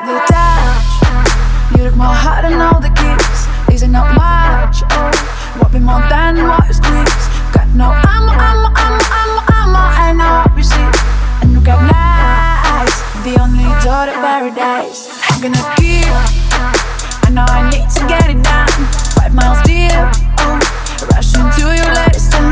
the touch. You took my heart and all the keys. Is it not much? Oh, what be more than what you squeeze? Got no ammo, and I hope you see. And you got nice, the only door to paradise. I'm gonna give. I know I need to get it done. 5 miles deep, oh, rushing to your latest time.